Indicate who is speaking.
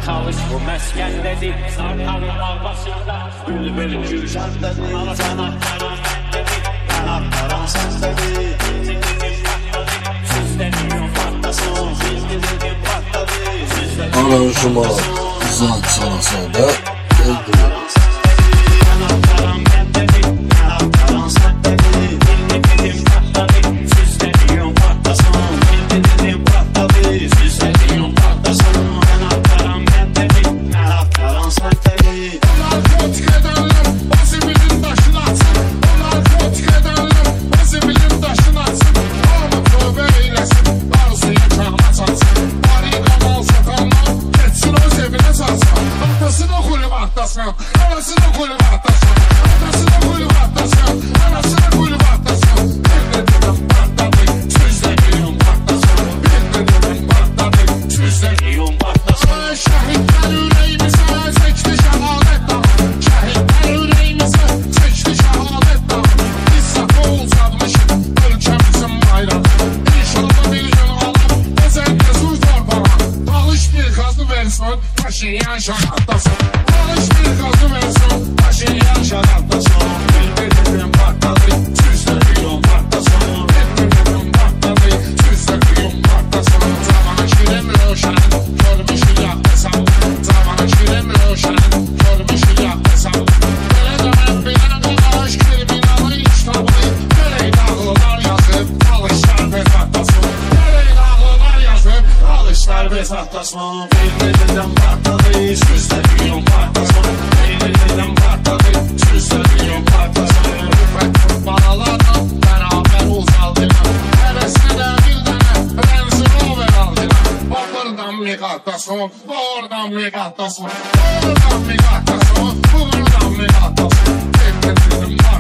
Speaker 1: Çalış bu məskəndədir, sartan dağ başında, bülbül gülşəndədir, yanaqların məndədir, yanaqların səndədir, sizlərin patlasın, sizlərin patladır.
Speaker 2: Aranjuma zat sanasa da geldi.
Speaker 3: Taşıyan şaraptasın, alış bir gazı versin. Taşıyan şaraptasın, bildirim patladı, süslerim patlasın. Bildirim patladı, süslerim patlasın. Zaman şirin roşan, görmüşü yaklasam. Zaman şirin roşan, görmüşü yaklasam. Böyle dönem bilen aşk kriminalı iştabı. Böyle dağlılar yazıp, alışlar ve patlasın. Böyle dağlılar yazıp, alışlar ve patlasın. Bildirim patladı, süslerim patlasın. Bildirim patladı, süslerim patlasın. Rüfet balalarla beraber uzaldılar. Neresine de bir tane benzin over aldılar. Oradan mı katlasın, oradan mı katlasın. Oradan mı katlasın, buradan mı katlasın. Bildirim